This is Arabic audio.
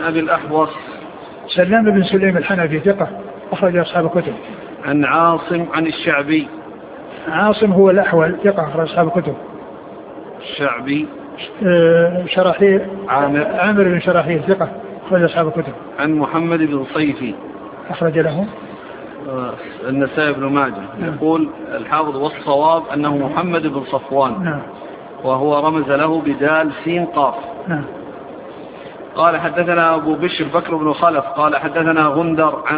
أبي الأحوص سلام بن سليم الحنفي ثقة أخرج أصحاب الكتب. عن عاصم عن الشعبي. عاصم هو الأحول ثقة أخرج أصحاب الكتب. الشعبي شراحيل عامر بن شراحيل ثقة أخرج أصحاب الكتب. عن محمد بن صيفي أخرج له النسائي بن ماجه. يقول الحافظ والصواب أنه محمد بن صفوان وهو رمز له بدال سين قاف. قال حدثنا أبو بشر بكر بن خلف قال حدثنا غندر